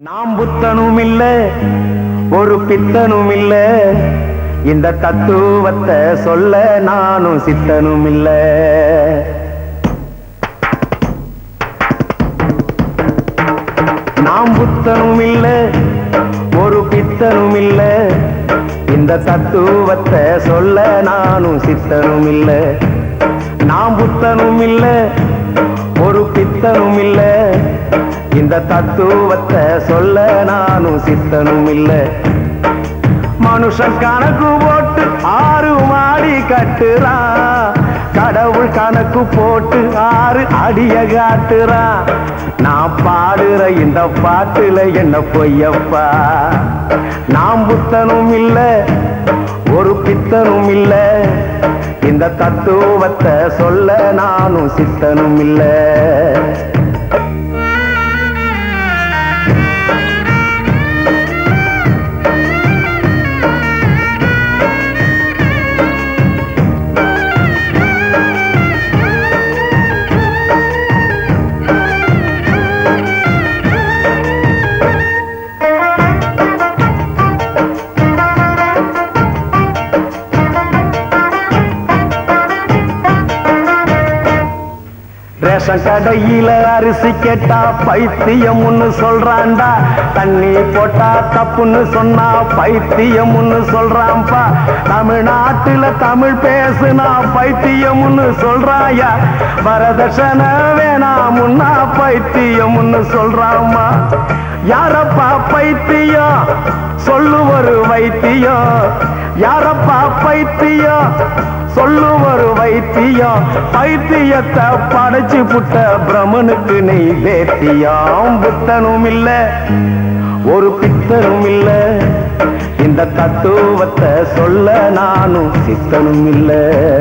நாம் புத்தனும் இல்ல ஒரு பித்தனும் இல்ல இந்த தத்துவத்தை சொல்ல நானும் சித்தனும் இல்ல. நாம் புத்தனும் இல்ல ஒரு பித்தனும் இல்ல இந்த தத்துவத்தை சொல்ல நானும் சித்தனும் இல்ல. நாம் புத்தனும் இல்ல ஒரு பித்தனும் இல்ல இந்த தத்துவத்தை சொல்ல நானும் சித்தனும் இல்ல. மனுஷன் கணக்கு போட்டு 6 மாடி கட்டுறான், கடவுள் கணக்கு போட்டு 6 அடிய காட்டுறான். நான் பாடுற இந்த பாட்டுல என்ன பொய்யப்பா. நாம் புத்தனும் இல்ல ஒரு பித்தனும் இல்ல இந்த தத்துவத்தை சொல்ல நானும் சித்தனும் இல்ல. ரேஷன் கடையில அரிசி கேட்டா பைத்தியம்னு சொல்றான்டா, தண்ணி போட்டா தப்புன்னு சொன்னா பைத்தியம்னு சொல்றான்பா. தமிழ்நாட்டுல தமிழ் பேசுனா பைத்தியம்னு சொல்றாயா, வரதட்சண வேணாமுன்னா பைத்தியம்னு சொல்றாமா. யாரப்பா பைத்தியம் சொல்லு ஒரு வைத்தியம், யாரப்பா பைத்தியம் சொல்லு ஒரு வைத்தியம். பைத்தியத்தை படைச்சு புட்ட பிரமனுக்கு நெய் வேத்தியம். புத்தனும் இல்ல ஒரு பித்தனும் இல்ல இந்த தத்துவத்தை சொல்ல நானும் சித்தனும் இல்ல.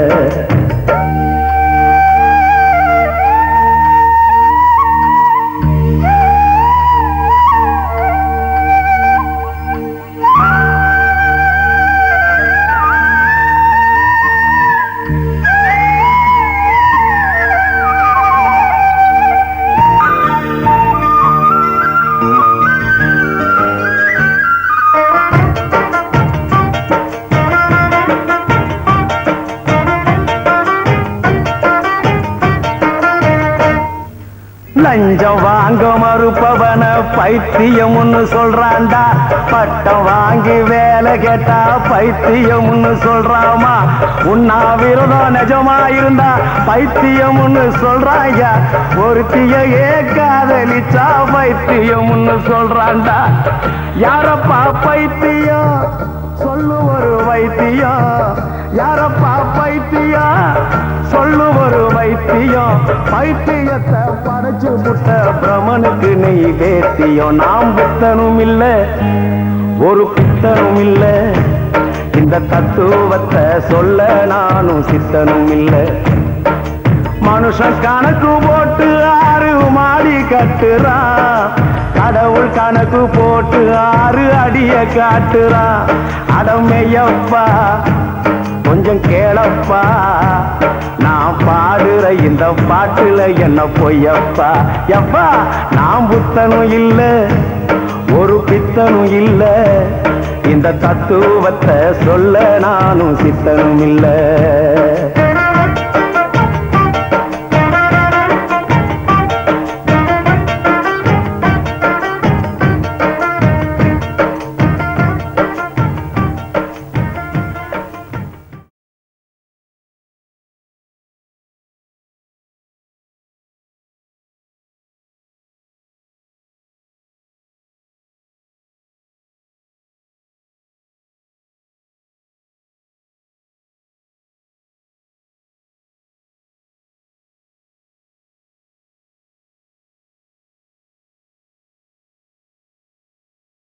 லஞ்சம் வாங்க மறுப்பவன பைத்தியம்னு சொல்றான்டா, பட்டம் வாங்கி வேலை கேட்டா பைத்தியம்னு சொல்றாமா. உண்ணாவிரதம் நிஜமாயிருந்தா பைத்தியம்னு சொல்றாயா, ஒருத்தியே காதலிச்சா பைத்தியம்னு சொல்றான்டா. யாரப்பா பைத்தியம் சொல்லு ஒரு வைத்தியம், யாரப்பா பைத்தியம் சொல்லு ஒரு வைத்தியம். பைத்தியத்தை படைச்சு புட்ட பிரமனுக்கு நெய் வேத்தியம். நாம் புத்தனும் இல்ல ஒரு பித்தனும் இல்ல இந்த தத்துவத்தை சொல்ல நானும் சித்தனும் இல்ல. மனுஷன் கணக்கு போட்டு 6 மாடி கட்டுறான், கடவுள் கணக்கு போட்டு 6 அடிய காட்டுறான். அடமையப்பா கொஞ்சம் கேளப்பா, நான் பாடுற இந்த பாட்டுல என்ன பொய்யப்பா. எப்பா நான் புத்தனும் இல்ல ஒரு பித்தனும் இல்ல இந்த தத்துவத்தை சொல்ல நானும் சித்தனும் இல்ல.